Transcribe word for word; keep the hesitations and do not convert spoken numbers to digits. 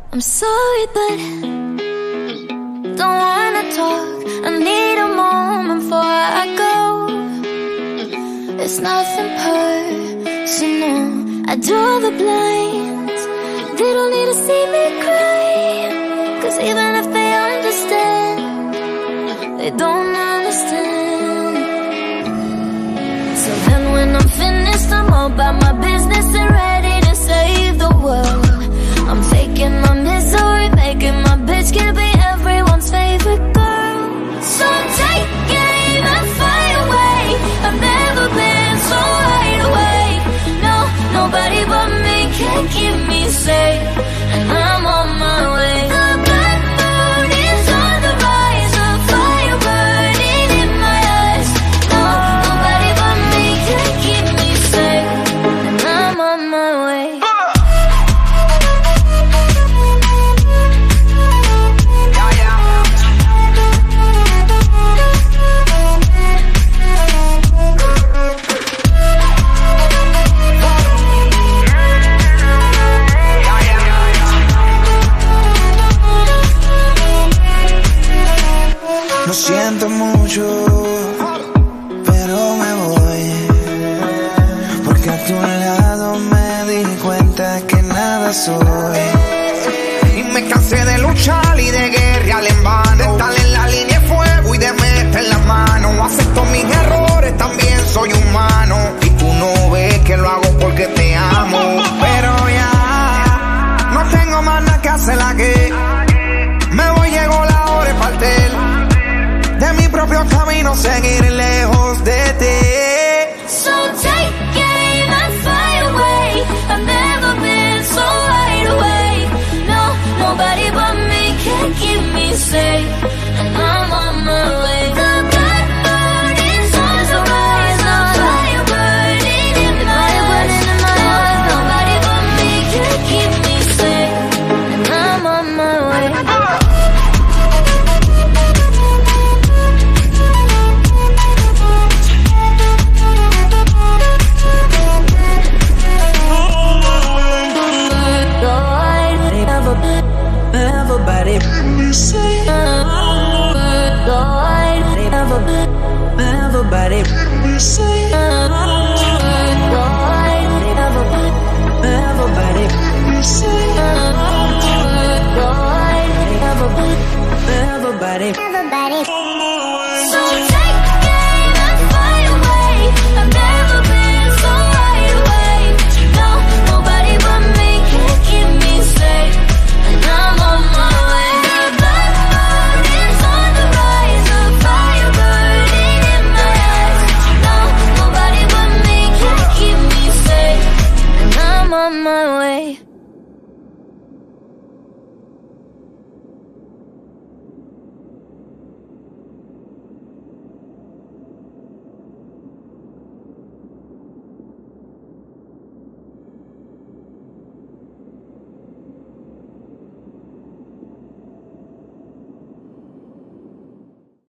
I'm sorry, but don't wanna talk. I need a moment before I go. It's nothing personal. I draw the blinds. They don't need to see me cry. Cause even if they understand, they don't understand. So then when I'm finished, I'm all about my business and ready to save the world. I'm faking my misery, making my bitch can be everyone's favorite girl. So take aim and fly away. I've never been so wide awake. No, nobody but me can keep me safe. And I'm on my way. The black moon is on the rise, a fire burning in my eyes. No, nobody but me can keep me safe. And I'm on my way. Lo siento mucho, pero me voy, porque a tu lado me di cuenta que nada soy. Y me cansé de luchar y de guerrear en vano, de estar en la línea de fuego y de meter la mano. Acepto mis errores, también soy humano, y tú no ves que lo hago porque te amo. Pero ya, no tengo más nada que hacer aquí. Me voy, llegó la hora de partir de mi propio camino, seguir lejos de ti. So take aim and fly away. I've never been so wide awake. No, nobody but me can keep me safe. And I'm on my way. The black moon is on the rise, a fire burning in my eyes. No, nobody but me can keep me safe. And I'm on my way. Everybody, everybody, everybody,